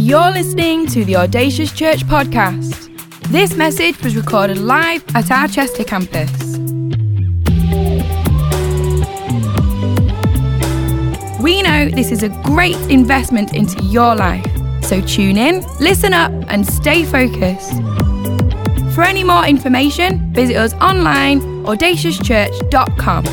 You're listening to the Audacious Church podcast. This message was recorded live at our Chester campus. We know this is a great investment into your life, so tune in, listen up, and stay focused. For any more information, visit us online, audaciouschurch.com.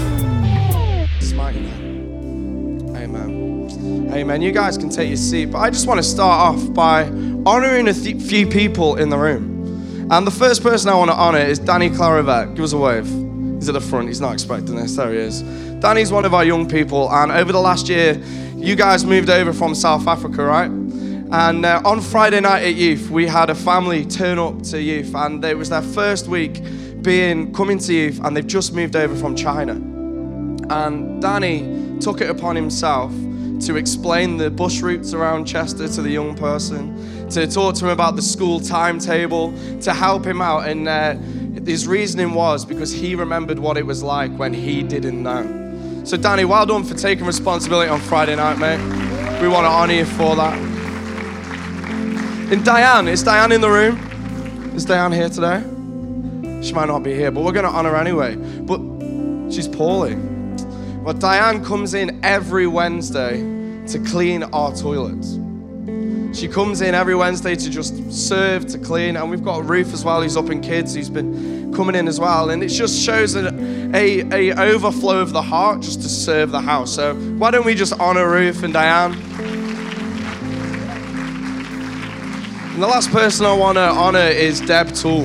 Amen. You guys can take your seat, but I just want to start off by honoring a few people in the room. And the first person I want to honor is Danny Clarivet. Give us a wave. He's at the front. He's not expecting this. There he is. Danny's one of our young people, and over the last year, you guys moved over from South Africa, right? And on Friday night at youth, we had a family turn up to youth, and it was their first week coming to youth, and they've just moved over from China. And Danny took it upon himself to explain the bus routes around Chester to the young person, to talk to him about the school timetable, to help him out. And his reasoning was because he remembered what it was like when he didn't know. So Danny, well done for taking responsibility on Friday night, mate. We want to honor you for that. And Diane, is Diane in the room? Is Diane here today? She might not be here, but we're going to honor her anyway. But she's poorly. Well, Diane comes in every Wednesday to clean our toilets. She comes in every Wednesday to just serve, to clean, and we've got Ruth as well, who's up in kids, who's been coming in as well, and it just shows a overflow of the heart just to serve the house. So why don't we just honor Ruth and Diane? And the last person I want to honor is Deb Toole.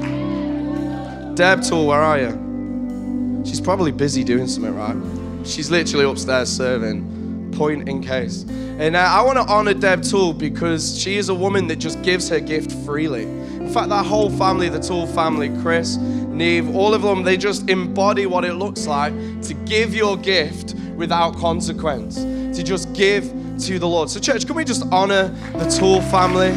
Deb Toole, where are you? She's probably busy doing something, right? She's literally upstairs serving, point in case. And I want to honor Deb Toole because she is a woman that just gives her gift freely. In fact, that whole family, the Toole family, Chris, Neve, all of them, they just embody what it looks like to give your gift without consequence, to just give to the Lord. So church, can we just honor the Toole family?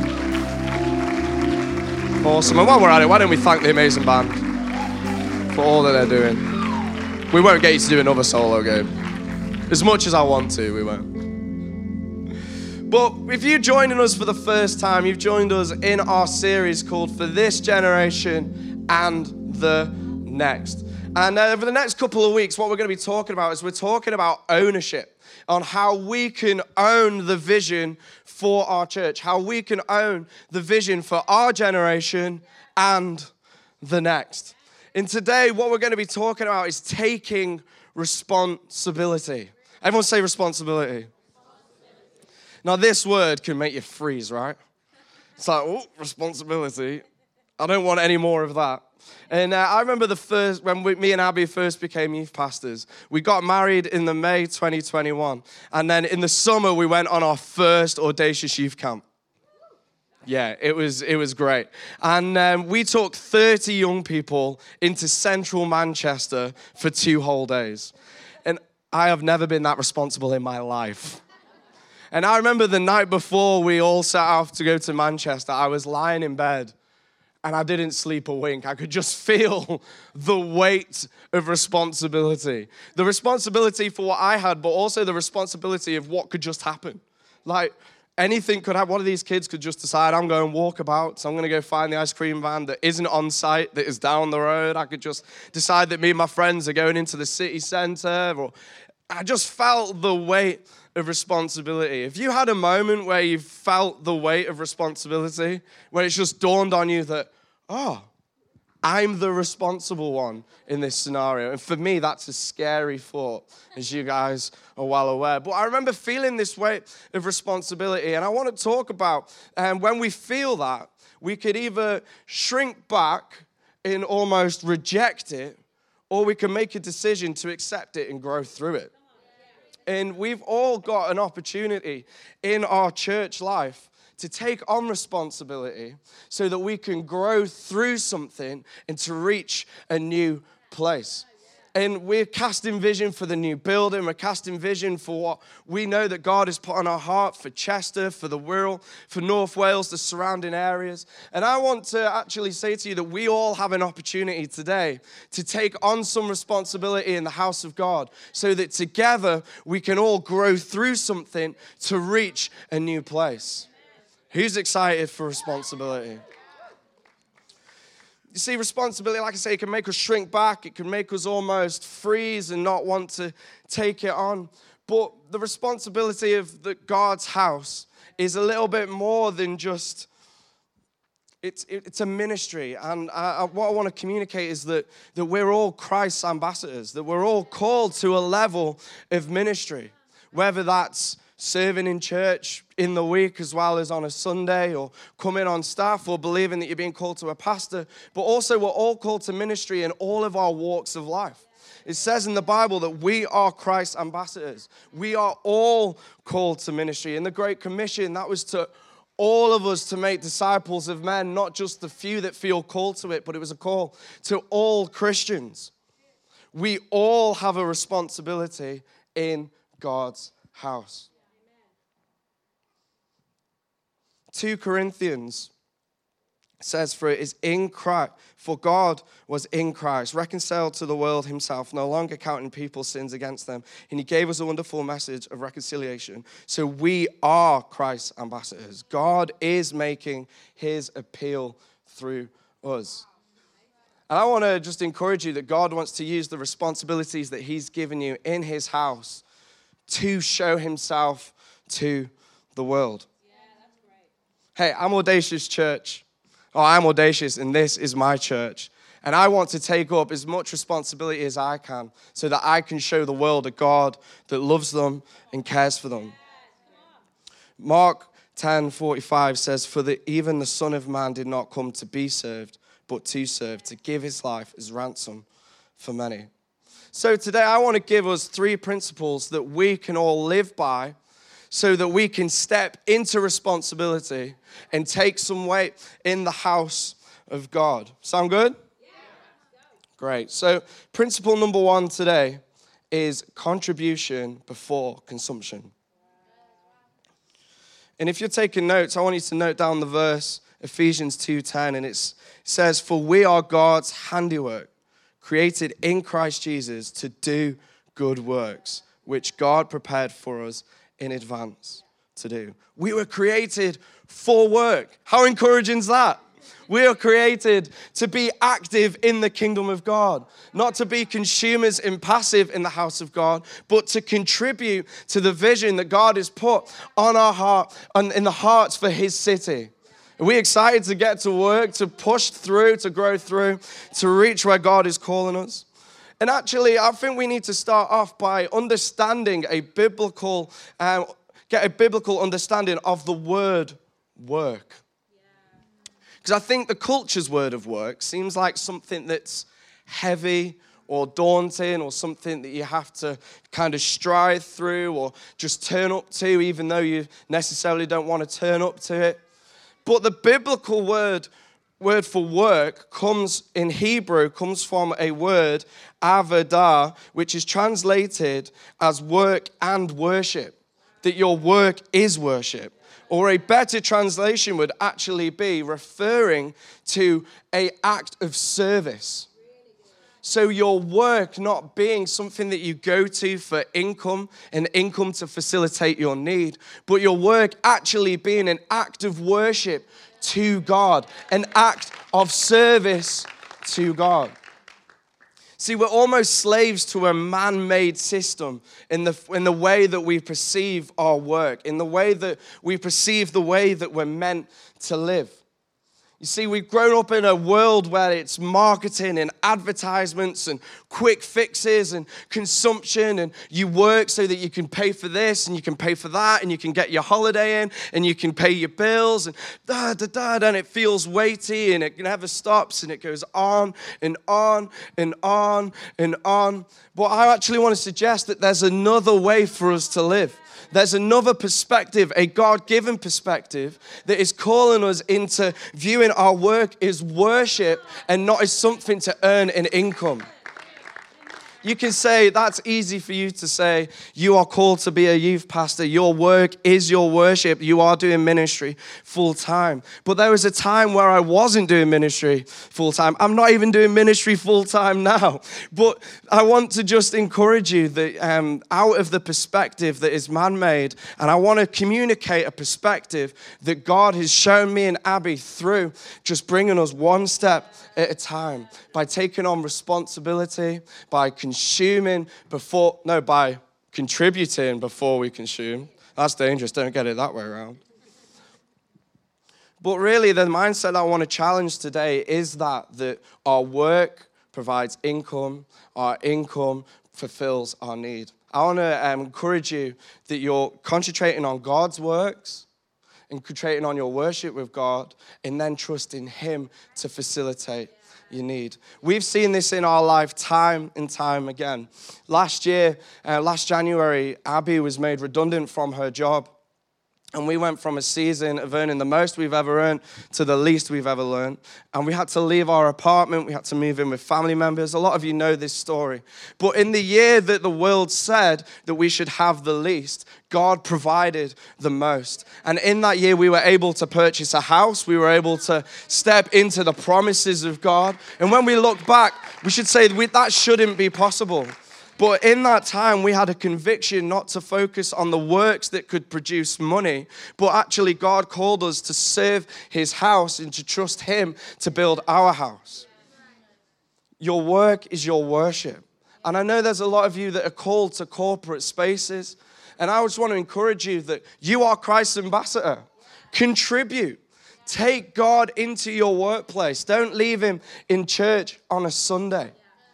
Awesome. And while we're at it, why don't we thank the amazing band for all that they're doing. We won't get you to do another solo game. As much as I want to, we won't. But if you're joining us for the first time, you've joined us in our series called For This Generation and the Next. And over the next couple of weeks, what we're going to be talking about is we're talking about ownership, on how we can own the vision for our church, how we can own the vision for our generation and the next. And today, what we're going to be talking about is taking responsibility. Everyone say responsibility. Now, this word can make you freeze, right? It's like, oh, responsibility. I don't want any more of that. And I remember when me and Abby first became youth pastors, we got married in the May 2021. And then in the summer, we went on our first Audacious Youth Camp. Yeah, it was great. And we took 30 young people into central Manchester for 2 whole days. And I have never been that responsible in my life. And I remember the night before we all set off to go to Manchester, I was lying in bed and I didn't sleep a wink. I could just feel the weight of responsibility. The responsibility for what I had, but also the responsibility of what could just happen. Like, anything could happen. One of these kids could just decide, I'm going walkabout, so I'm going to go find the ice cream van that isn't on site, that is down the road. I could just decide that me and my friends are going into the city centre. Or I just felt the weight of responsibility. If you had a moment where you felt the weight of responsibility, where it's just dawned on you that, oh, I'm the responsible one in this scenario. And for me, that's a scary thought, as you guys are well aware. But I remember feeling this weight of responsibility. And I want to talk about when we feel that, we could either shrink back and almost reject it, or we can make a decision to accept it and grow through it. And we've all got an opportunity in our church life to take on responsibility so that we can grow through something and to reach a new place. And we're casting vision for the new building. We're casting vision for what we know that God has put on our heart for Chester, for the Wirral, for North Wales, the surrounding areas. And I want to actually say to you that we all have an opportunity today to take on some responsibility in the house of God so that together we can all grow through something to reach a new place. Who's excited for responsibility? You see, responsibility, like I say, it can make us shrink back. It can make us almost freeze and not want to take it on. But the responsibility of God's house is a little bit more than just, it's a ministry. And what I want to communicate is that we're all Christ's ambassadors, that we're all called to a level of ministry, whether that's serving in church in the week as well as on a Sunday, or coming on staff, or believing that you're being called to a pastor. But also we're all called to ministry in all of our walks of life. It says in the Bible that we are Christ's ambassadors. We are all called to ministry. In the Great Commission, that was to all of us to make disciples of men, not just the few that feel called to it, but it was a call to all Christians. We all have a responsibility in God's house. 2 Corinthians says, for it is in Christ, for God was in Christ, reconciled to the world himself, no longer counting people's sins against them. And he gave us a wonderful message of reconciliation. So we are Christ's ambassadors. God is making his appeal through us. And I want to just encourage you that God wants to use the responsibilities that he's given you in his house to show himself to the world. Hey, I'm Audacious Church. I'm audacious, and this is my church. And I want to take up as much responsibility as I can so that I can show the world a God that loves them and cares for them. Mark 10:45 says, for even the Son of Man did not come to be served, but to serve, to give his life as ransom for many. So today I want to give us 3 principles that we can all live by, so that we can step into responsibility and take some weight in the house of God. Sound good? Yeah. Great. So principle number 1 today is contribution before consumption. And if you're taking notes, I want you to note down the verse, Ephesians 2:10, and it says, for we are God's handiwork, created in Christ Jesus to do good works, which God prepared for us in advance to do. We were created for work. How encouraging is that? We are created to be active in the kingdom of God, not to be consumers and passive in the house of God, but to contribute to the vision that God has put on our heart and in the hearts for his city. Are we excited to get to work, to push through, to grow through, to reach where God is calling us? And actually, I think we need to start off by understanding get a biblical understanding of the word work. Because I think the culture's word of work seems like something that's heavy or daunting, or something that you have to kind of strive through or just turn up to, even though you necessarily don't want to turn up to it. But the biblical word for work comes in Hebrew, comes from a word, avodah, which is translated as work and worship. That your work is worship. Or a better translation would actually be referring to an act of service. So your work not being something that you go to for income, and income to facilitate your need, but your work actually being an act of worship to God, an act of service to God. See, we're almost slaves to a man-made system in the way that we perceive our work, in the way that we perceive the way that we're meant to live. You see, we've grown up in a world where it's marketing and advertisements and quick fixes and consumption, and you work so that you can pay for this and you can pay for that and you can get your holiday in and you can pay your bills and and it feels weighty and it never stops and it goes on and on and on and on. But I actually want to suggest that there's another way for us to live. There's another perspective, a God-given perspective, that is calling us into viewing our work as worship and not as something to earn an income. You can say, that's easy for you to say. You are called to be a youth pastor. Your work is your worship. You are doing ministry full time. But there was a time where I wasn't doing ministry full time. I'm not even doing ministry full time now. But I want to just encourage you that out of the perspective that is man-made, and I want to communicate a perspective that God has shown me and Abby through just bringing us one step at a time, by taking on responsibility, by contributing before we consume. That's dangerous. Don't get it that way around. But really, the mindset I want to challenge today is that our work provides income, our income fulfills our need. I want to encourage you that you're concentrating on God's works and concentrating on your worship with God, and then trusting Him to facilitate your need. We've seen this in our life time and time again. Last January, Abby was made redundant from her job. And we went from a season of earning the most we've ever earned to the least we've ever learned. And we had to leave our apartment. We had to move in with family members. A lot of you know this story. But in the year that the world said that we should have the least, God provided the most. And in that year, we were able to purchase a house. We were able to step into the promises of God. And when we look back, we should say that shouldn't be possible. But in that time, we had a conviction not to focus on the works that could produce money, but actually God called us to serve His house and to trust Him to build our house. Your work is your worship. And I know there's a lot of you that are called to corporate spaces, and I just want to encourage you that you are Christ's ambassador. Contribute. Take God into your workplace. Don't leave Him in church on a Sunday.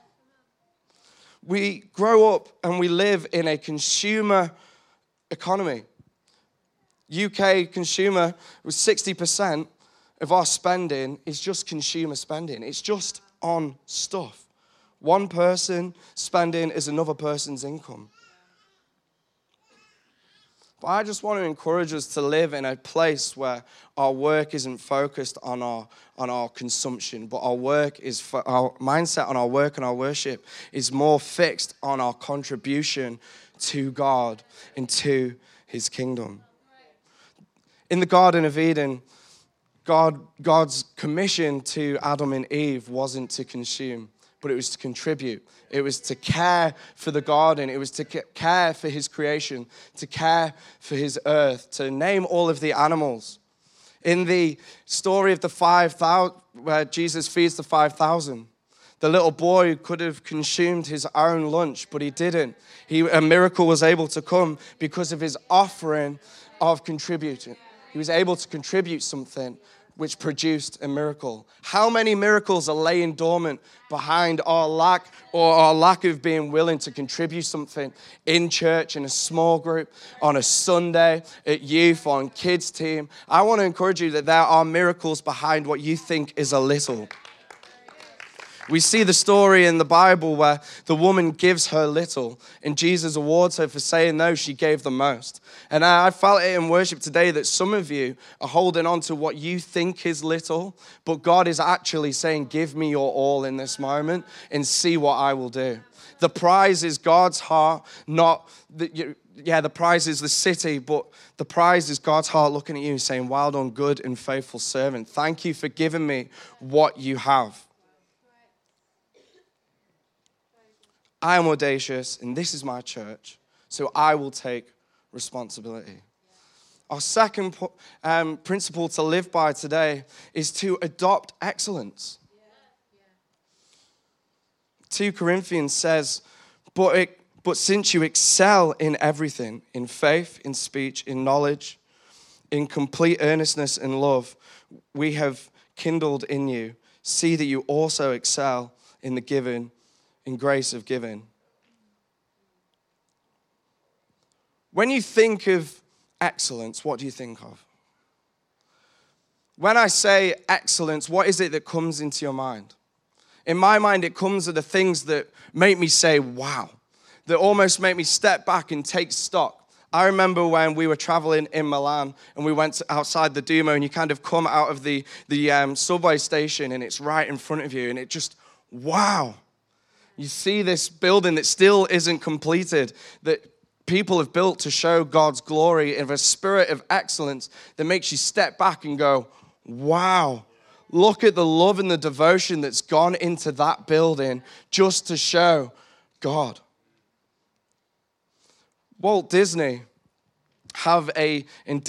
We grow up and we live in a consumer economy. UK consumer, with 60% of our spending is just consumer spending. It's just on stuff. One person spending is another person's income. But I just want to encourage us to live in a place where our work isn't focused on our consumption, but our mindset on our work and our worship is more fixed on our contribution to God and to His kingdom. In the Garden of Eden, God's commission to Adam and Eve wasn't to consume, but it was to contribute. It was to care for the garden. It was to care for His creation, to care for His earth, to name all of the animals. In the story of the 5,000, where Jesus feeds the 5,000, the little boy could have consumed his own lunch, but he didn't. A miracle was able to come because of his offering of contributing. He was able to contribute something which produced a miracle. How many miracles are laying dormant behind our lack of being willing to contribute something in church, in a small group, on a Sunday, at youth, on kids' team? I want to encourage you that there are miracles behind what you think is a little. We see the story in the Bible where the woman gives her little, and Jesus awards her for saying no, she gave the most. And I felt it in worship today that some of you are holding on to what you think is little, but God is actually saying, give me your all in this moment and see what I will do. The prize is God's heart, the prize is the city, but the prize is God's heart looking at you and saying, well done, good and faithful servant. Thank you for giving me what you have. I am audacious, and this is my church, so I will take responsibility. Our second principle to live by today is to adopt excellence. 2 Corinthians says, but since you excel in everything, in faith, in speech, in knowledge, in complete earnestness and love, we have kindled in you. See that you also excel in the giving, in grace of giving. When you think of excellence, what do you think of? When I say excellence, what is it that comes into your mind? In my mind, it comes to the things that make me say, wow, that almost make me step back and take stock. I remember when we were traveling in Milan and we went outside the Duomo, and you kind of come out of the subway station and it's right in front of you, and it just, wow. You see this building that still isn't completed, that people have built to show God's glory in a spirit of excellence that makes you step back and go, wow, look at the love and the devotion that's gone into that building just to show God. Walt Disney have a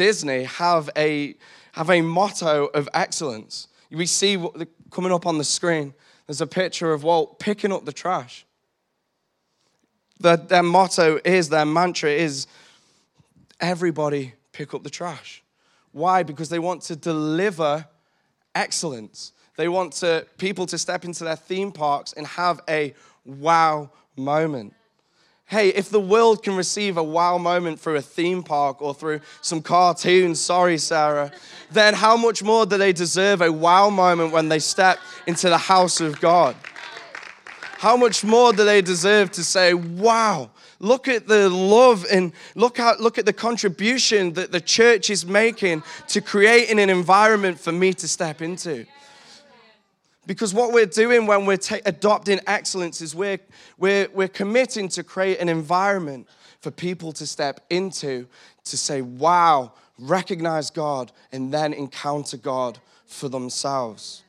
motto of excellence. We see coming up on the screen, there's a picture of Walt picking up the trash. Their motto is, their mantra is, everybody pick up the trash. Why? Because they want to deliver excellence. They want people to step into their theme parks and have a wow moment. Hey, if the world can receive a wow moment through a theme park or through some cartoons, sorry, Sarah, then how much more do they deserve a wow moment when they step into the house of God? How much more do they deserve to say, wow, look at the love and look at the contribution that the church is making to creating an environment for me to step into? Because what we're doing when we're adopting excellence is we're committing to create an environment for people to step into, to say, wow, recognize God, and then encounter God for themselves.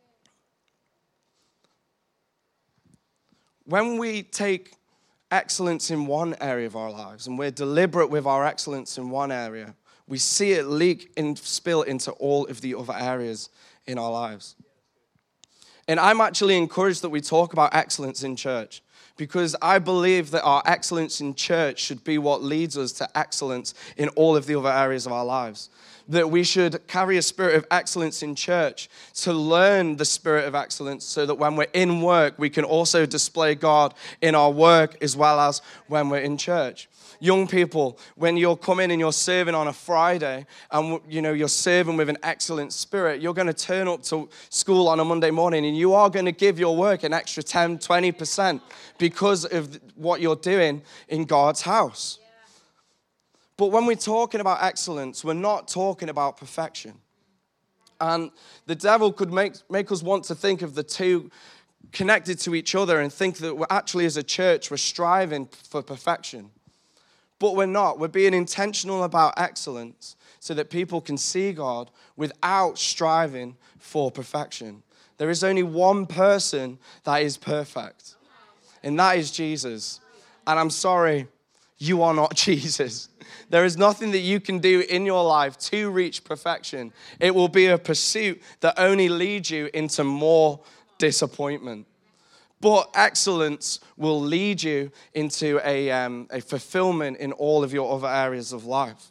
When we take excellence in one area of our lives and we're deliberate with our excellence in one area, we see it leak and spill into all of the other areas in our lives. And I'm actually encouraged that we talk about excellence in church because I believe that our excellence in church should be what leads us to excellence in all of the other areas of our lives. That we should carry a spirit of excellence in church to learn the spirit of excellence so that when we're in work, we can also display God in our work as well as when we're in church. Young people, when you're coming and you're serving on a Friday and you're serving with an excellent spirit, you're going to turn up to school on a Monday morning and you are going to give your work an extra 10, 20% because of what you're doing in God's house. But when we're talking about excellence, we're not talking about perfection. And the devil could make us want to think of the two connected to each other and think that we're actually, as a church, we're striving for perfection. But we're not. We're being intentional about excellence so that people can see God without striving for perfection. There is only one person that is perfect, and that is Jesus. And I'm sorry, you are not Jesus. There is nothing that you can do in your life to reach perfection. It will be a pursuit that only leads you into more disappointment. But excellence will lead you into a fulfillment in all of your other areas of life.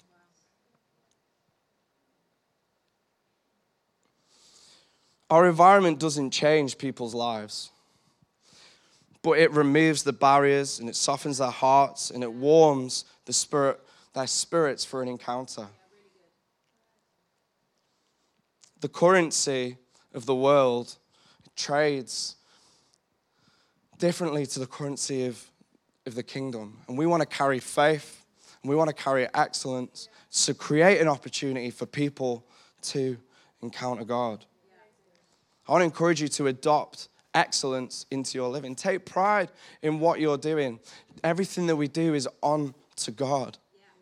Our environment doesn't change people's lives, but it removes the barriers and it softens their hearts and it warms their spirits for an encounter. The currency of the world trades differently to the currency of the kingdom. And we want to carry faith, and we want to carry excellence to create an opportunity for people to encounter God. I want to encourage you to adopt excellence into your living. Take pride in what you're doing. Everything that we do is on to God.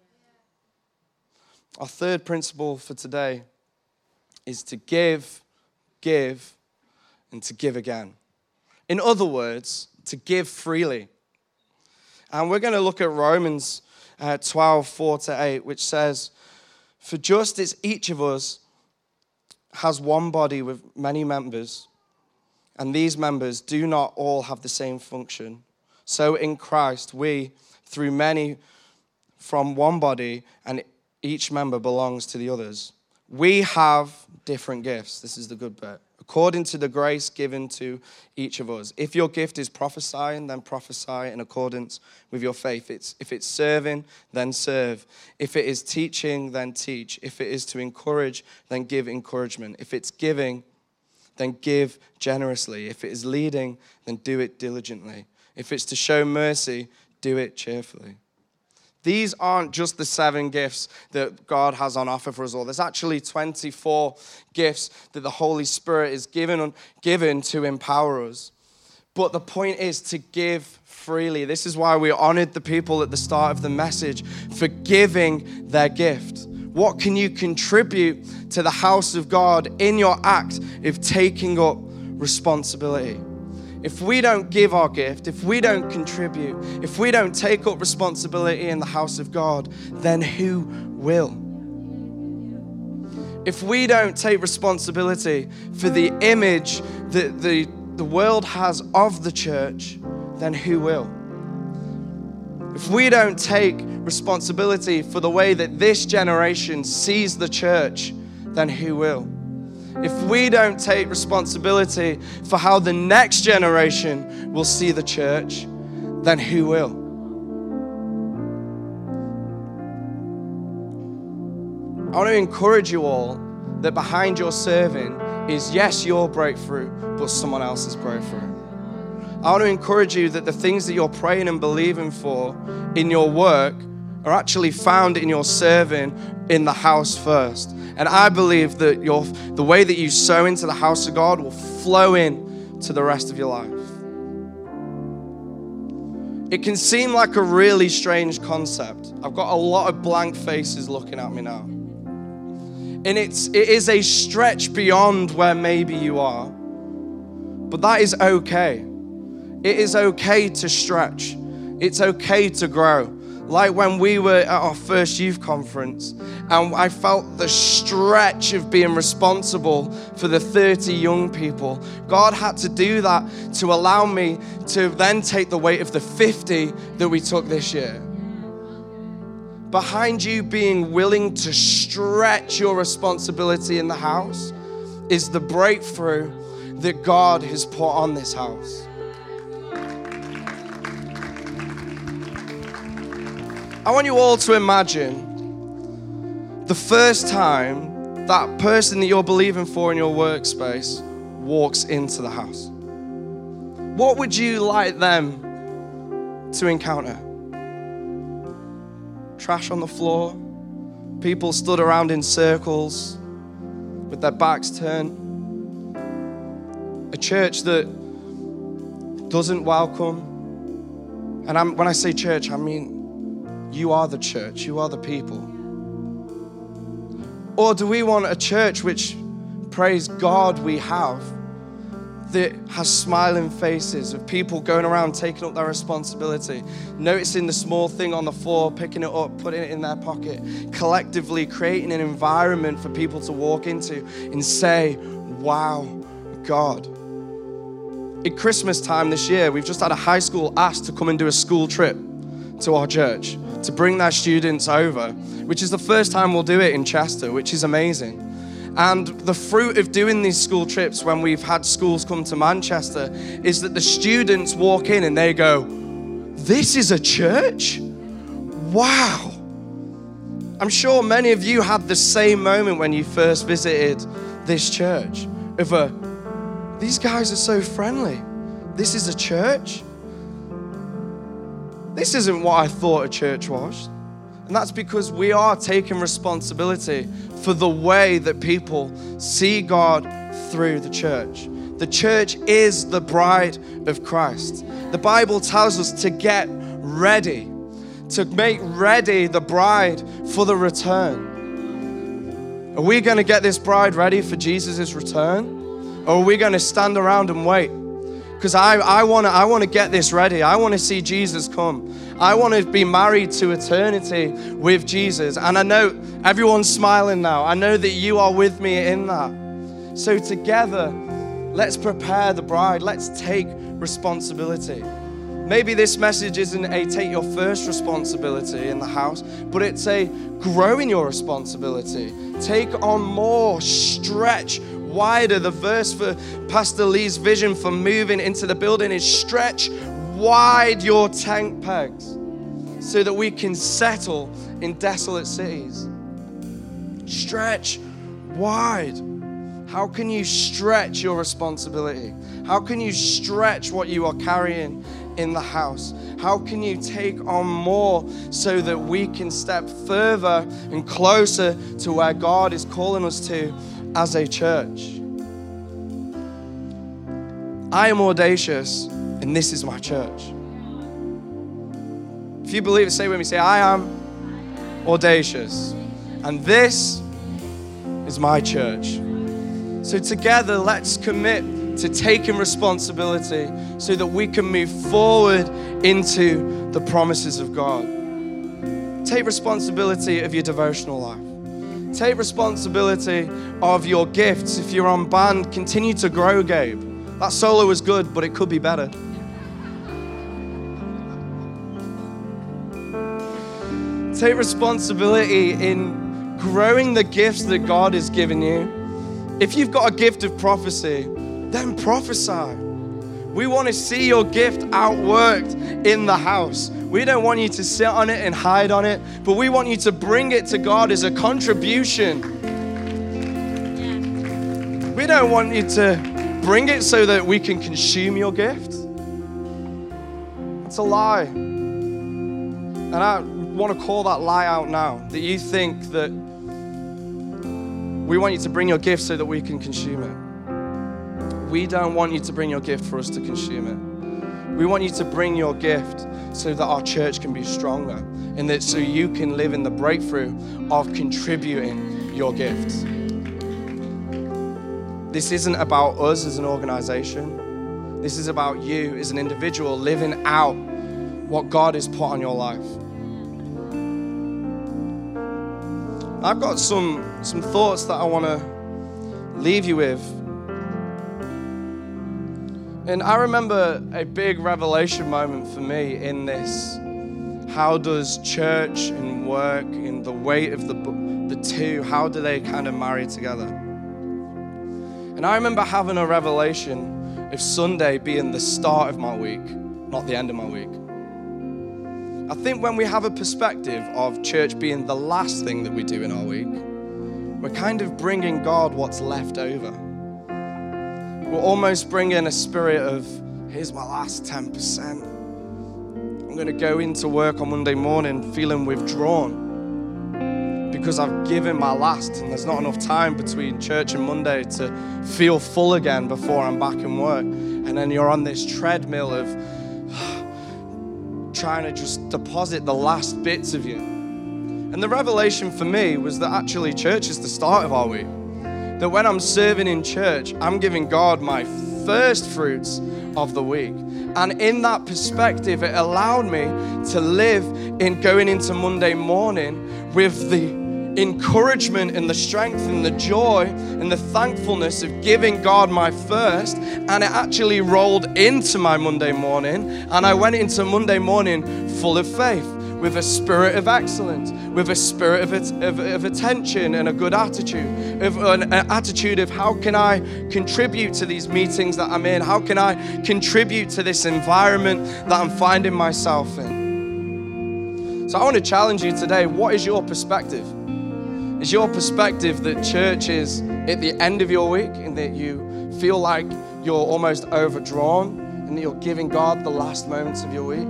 Our third principle for today is to give, and to give again. In other words, to give freely. And we're going to look at Romans 12, 4-8, which says, "For just as each of us has one body with many members, and these members do not all have the same function, so in Christ we, through many, from one body, and each member belongs to the others. We have different gifts." This is the good bit. "According to the grace given to each of us. If your gift is prophesying, then prophesy in accordance with your faith. If it's serving, then serve. If it is teaching, then teach. If it is to encourage, then give encouragement. If it's giving, then give generously. If it is leading, then do it diligently. If it's to show mercy, do it cheerfully." These aren't just the 7 gifts that God has on offer for us all. There's actually 24 gifts that the Holy Spirit is given to empower us. But the point is to give freely. This is why we honored the people at the start of the message for giving their gift. What can you contribute to the house of God in your act of taking up responsibility? If we don't give our gift, if we don't contribute, if we don't take up responsibility in the house of God, then who will? If we don't take responsibility for the image that the world has of the church, then who will? If we don't take responsibility for the way that this generation sees the church, then who will? If we don't take responsibility for how the next generation will see the church, then who will? I want to encourage you all that behind your serving is, yes, your breakthrough, but someone else's breakthrough. I want to encourage you that the things that you're praying and believing for in your work are actually found in your serving in the house first. And I believe that the way that you sow into the house of God will flow in to the rest of your life. It can seem like a really strange concept. I've got a lot of blank faces looking at me now. And it is a stretch beyond where maybe you are. But that is okay. It is okay to stretch. It's okay to grow. Like when we were at our first youth conference and I felt the stretch of being responsible for the 30 young people. God had to do that to allow me to then take the weight of the 50 that we took this year. Behind you being willing to stretch your responsibility in the house is the breakthrough that God has put on this house. I want you all to imagine the first time that person that you're believing for in your workspace walks into the house. What would you like them to encounter? Trash on the floor, people stood around in circles with their backs turned, a church that doesn't welcome. And when I say church, I mean you are the church, you are the people. Or do we want a church which, praise God, we have, that has smiling faces of people going around taking up their responsibility, noticing the small thing on the floor, picking it up, putting it in their pocket, collectively creating an environment for people to walk into and say, wow, God. At Christmas time this year, we've just had a high school ask to come and do a school trip to our church, to bring their students over, which is the first time we'll do it in Chester, which is amazing. And the fruit of doing these school trips when we've had schools come to Manchester is that the students walk in and they go, this is a church? Wow. I'm sure many of you had the same moment when you first visited this church of these guys are so friendly. This is a church? This isn't what I thought a church was. And that's because we are taking responsibility for the way that people see God through the church. The church is the bride of Christ. The Bible tells us to get ready, to make ready the bride for the return. Are we going to get this bride ready for Jesus' return? Or are we going to stand around and wait? Because I want to get this ready. I want to see Jesus come. I want to be married to eternity with Jesus. And I know everyone's smiling now. I know that you are with me in that. So together, let's prepare the bride. Let's take responsibility. Maybe this message isn't a take your first responsibility in the house, but it's a grow in your responsibility. Take on more, stretch wider. The verse for Pastor Lee's vision for moving into the building is stretch wide your tent pegs so that we can settle in desolate cities. Stretch wide. How can you stretch your responsibility? How can you stretch what you are carrying in the house? How can you take on more so that we can step further and closer to where God is calling us to as a church? I am audacious and this is my church. If you believe it, say with me, say, I am audacious, and this is my church. So together, let's commit to taking responsibility so that we can move forward into the promises of God. Take responsibility of your devotional life. Take responsibility of your gifts. If you're on band, continue to grow, Gabe. That solo was good, but it could be better. Take responsibility in growing the gifts that God has given you. If you've got a gift of prophecy, then prophesy. We want to see your gift outworked in the house. We don't want you to sit on it and hide on it, but we want you to bring it to God as a contribution. We don't want you to bring it so that we can consume your gift. It's a lie. And I want to call that lie out now, that you think that we want you to bring your gift so that we can consume it. We don't want you to bring your gift for us to consume it. We want you to bring your gift so that our church can be stronger, and that so you can live in the breakthrough of contributing your gifts. This isn't about us as an organization. This is about you as an individual living out what God has put on your life. I've got some thoughts that I want to leave you with. And I remember a big revelation moment for me in this. How does church and work and the weight of the two, how do they kind of marry together? And I remember having a revelation of Sunday being the start of my week, not the end of my week. I think when we have a perspective of church being the last thing that we do in our week, we're kind of bringing God what's left over. We're almost bringing a spirit of, here's my last 10%. I'm going to go into work on Monday morning feeling withdrawn because I've given my last, and there's not enough time between church and Monday to feel full again before I'm back in work. And then you're on this treadmill of trying to just deposit the last bits of you. And the revelation for me was that actually church is the start of our week. That when I'm serving in church, I'm giving God my first fruits of the week. And in that perspective, it allowed me to live in going into Monday morning with the encouragement and the strength and the joy and the thankfulness of giving God my first. And it actually rolled into my Monday morning, and I went into Monday morning full of faith, with a spirit of excellence, with a spirit of attention and a good attitude, of an attitude of how can I contribute to these meetings that I'm in? How can I contribute to this environment that I'm finding myself in? So I want to challenge you today. What is your perspective? Is your perspective that church is at the end of your week and that you feel like you're almost overdrawn and that you're giving God the last moments of your week?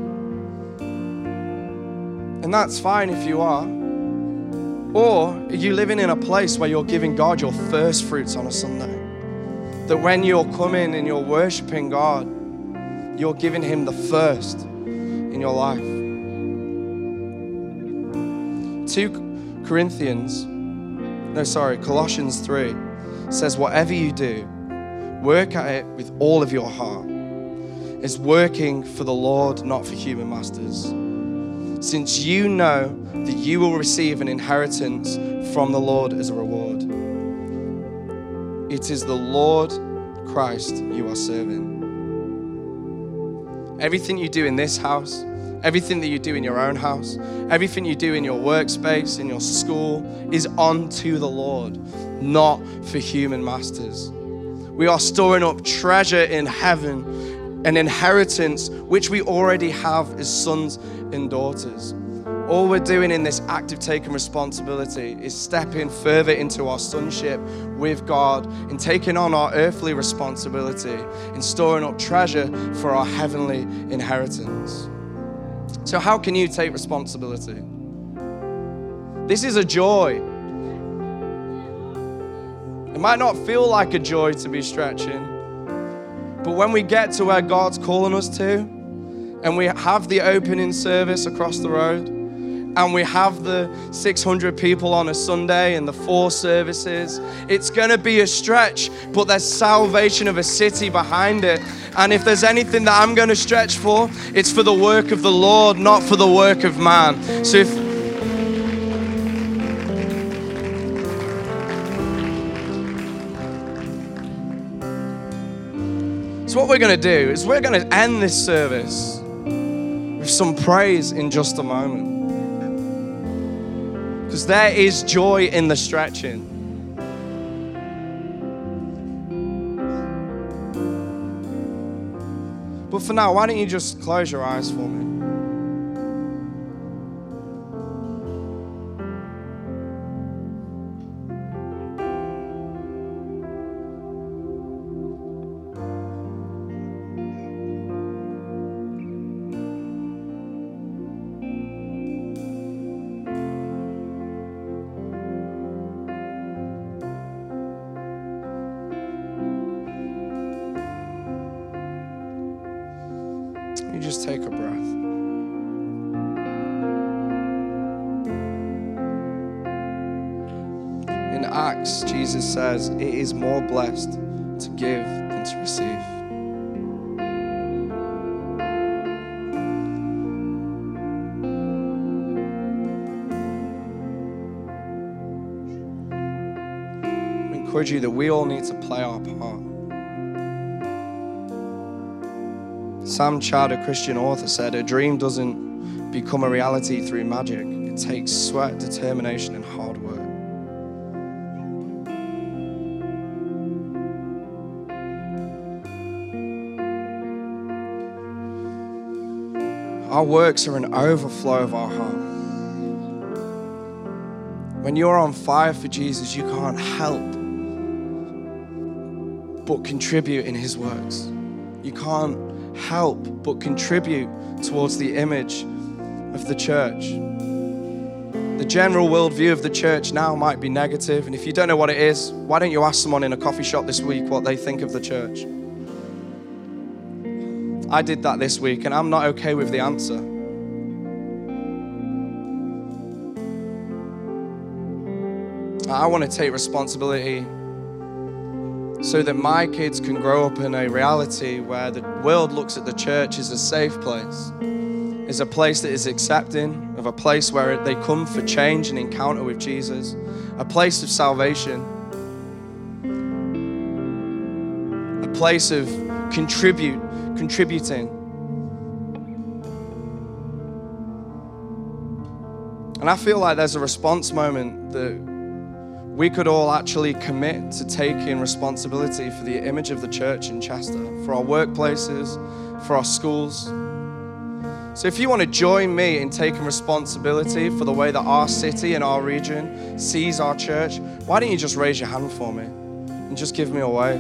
And that's fine if you are. Or are you living in a place where you're giving God your first fruits on a Sunday? That when you're coming and you're worshiping God, you're giving Him the first in your life. Colossians 3 says, whatever you do, work at it with all of your heart. It's working for the Lord, not for human masters. Since you know that you will receive an inheritance from the Lord as a reward. It is the Lord Christ you are serving. Everything you do in this house, everything that you do in your own house, everything you do in your workspace, in your school, is unto the Lord, not for human masters. We are storing up treasure in heaven, an inheritance which we already have as sons and daughters. All we're doing in this act of taking responsibility is stepping further into our sonship with God and taking on our earthly responsibility and storing up treasure for our heavenly inheritance. So how can you take responsibility? This is a joy. It might not feel like a joy to be stretching, But when we get to where God's calling us to, and we have the opening service across the road, and we have the 600 people on a Sunday and the 4 services, it's going to be a stretch, but there's salvation of a city behind it. And if there's anything that I'm going to stretch for, it's for the work of the Lord, not for the work of man. So what we're going to do is we're going to end this service with some praise in just a moment. Because there is joy in the stretching. But for now, why don't you just close your eyes for me? You just take a breath. In Acts, Jesus says, it is more blessed to give than to receive. I encourage you that we all need to play our part. Sam Chad, a Christian author, said, a dream doesn't become a reality through magic. It takes sweat, determination, and hard work. Our works are an overflow of our heart. When you're on fire for Jesus, you can't help but contribute in his works. You can't help but contribute towards the image of the church. The general worldview of the church now might be negative, and if you don't know what it is, why don't you ask someone in a coffee shop this week what they think of the church? I did that this week, and I'm not okay with the answer. I want to take responsibility so that my kids can grow up in a reality where the world looks at the church as a safe place, as a place that is accepting, of a place where they come for change and encounter with Jesus, a place of salvation, a place of contributing. And I feel like there's a response moment that we could all actually commit to taking responsibility for the image of the church in Chester, for our workplaces, for our schools. So if you want to join me in taking responsibility for the way that our city and our region sees our church, why don't you just raise your hand for me and just give me a wave?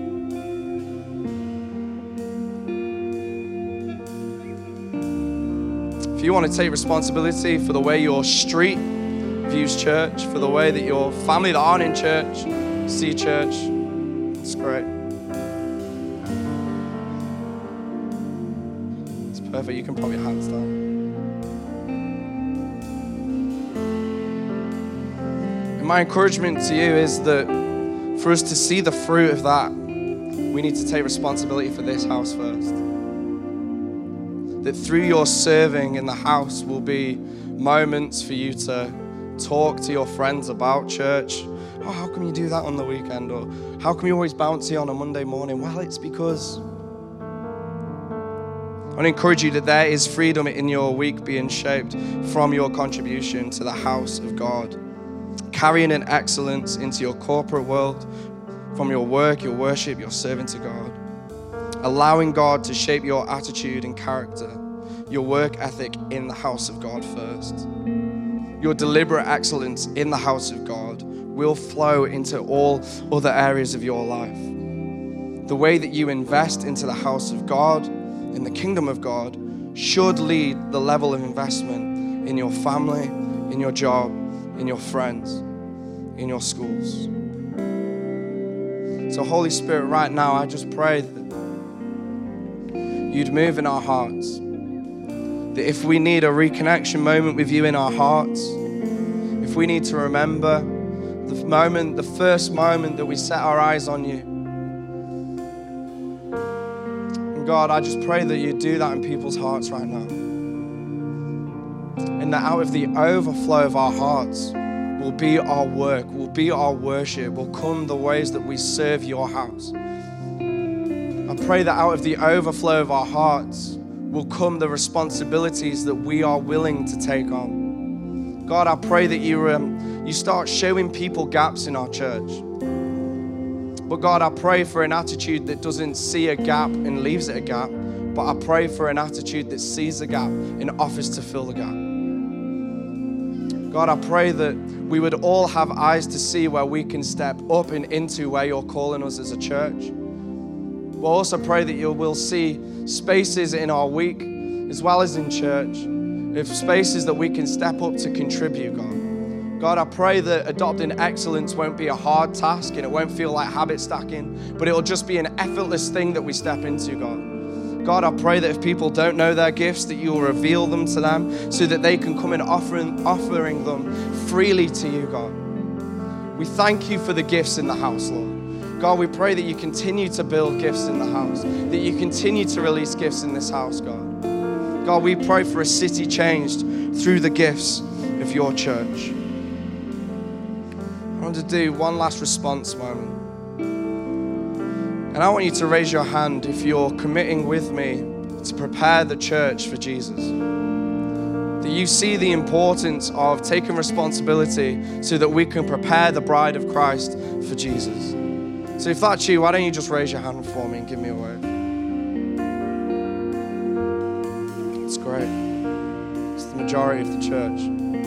If you want to take responsibility for the way your street views church, for the way that your family that aren't in church see church, it's great. It's perfect. You can put your hands down. And my encouragement to you is that for us to see the fruit of that, we need to take responsibility for this house first. That through your serving in the house will be moments for you to talk to your friends about church. Oh, how come you do that on the weekend? Or how come you're always bouncy on a Monday morning? Well, it's because I want to encourage you that there is freedom in your week being shaped from your contribution to the house of God. Carrying an excellence into your corporate world, from your work, your worship, your serving to God. Allowing God to shape your attitude and character, your work ethic in the house of God first. Your deliberate excellence in the house of God will flow into all other areas of your life. The way that you invest into the house of God, in the kingdom of God, should lead the level of investment in your family, in your job, in your friends, in your schools. So Holy Spirit, right now, I just pray that you'd move in our hearts. That if we need a reconnection moment with you in our hearts, if we need to remember the first moment that we set our eyes on you. And God, I just pray that you do that in people's hearts right now. And that out of the overflow of our hearts will be our work, will be our worship, will come the ways that we serve your house. I pray that out of the overflow of our hearts will come the responsibilities that we are willing to take on. God, I pray that you start showing people gaps in our church. But God, I pray for an attitude that doesn't see a gap and leaves it a gap, but I pray for an attitude that sees a gap and offers to fill the gap. God, I pray that we would all have eyes to see where we can step up and into where you're calling us as a church. But also pray that you will see spaces in our week as well as in church, if spaces that we can step up to contribute, God. God, I pray that adopting excellence won't be a hard task and it won't feel like habit stacking, but it'll just be an effortless thing that we step into, God. God, I pray that if people don't know their gifts, that you will reveal them to them so that they can come in offering them freely to you, God. We thank you for the gifts in the house, Lord. God, we pray that you continue to build gifts in the house, that you continue to release gifts in this house, God. God, we pray for a city changed through the gifts of your church. I want to do one last response moment. And I want you to raise your hand if you're committing with me to prepare the church for Jesus. That you see the importance of taking responsibility so that we can prepare the bride of Christ for Jesus. So if that's you, why don't you just raise your hand for me and give me a word? It's great. It's the majority of the church.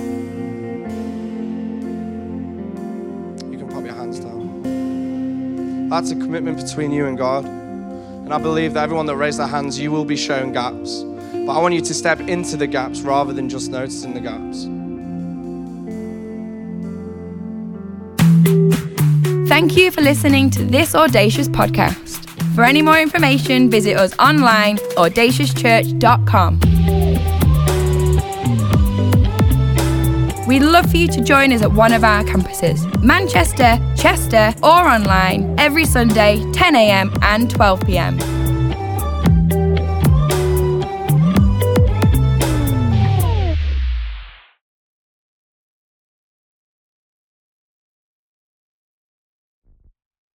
You can pop your hands down. That's a commitment between you and God. And I believe that everyone that raised their hands, you will be shown gaps. But I want you to step into the gaps rather than just noticing the gaps. Thank you for listening to this Audacious podcast. For any more information, visit us online, audaciouschurch.com. We'd love for you to join us at one of our campuses, Manchester, Chester, or online, every Sunday, 10 a.m. and 12 p.m.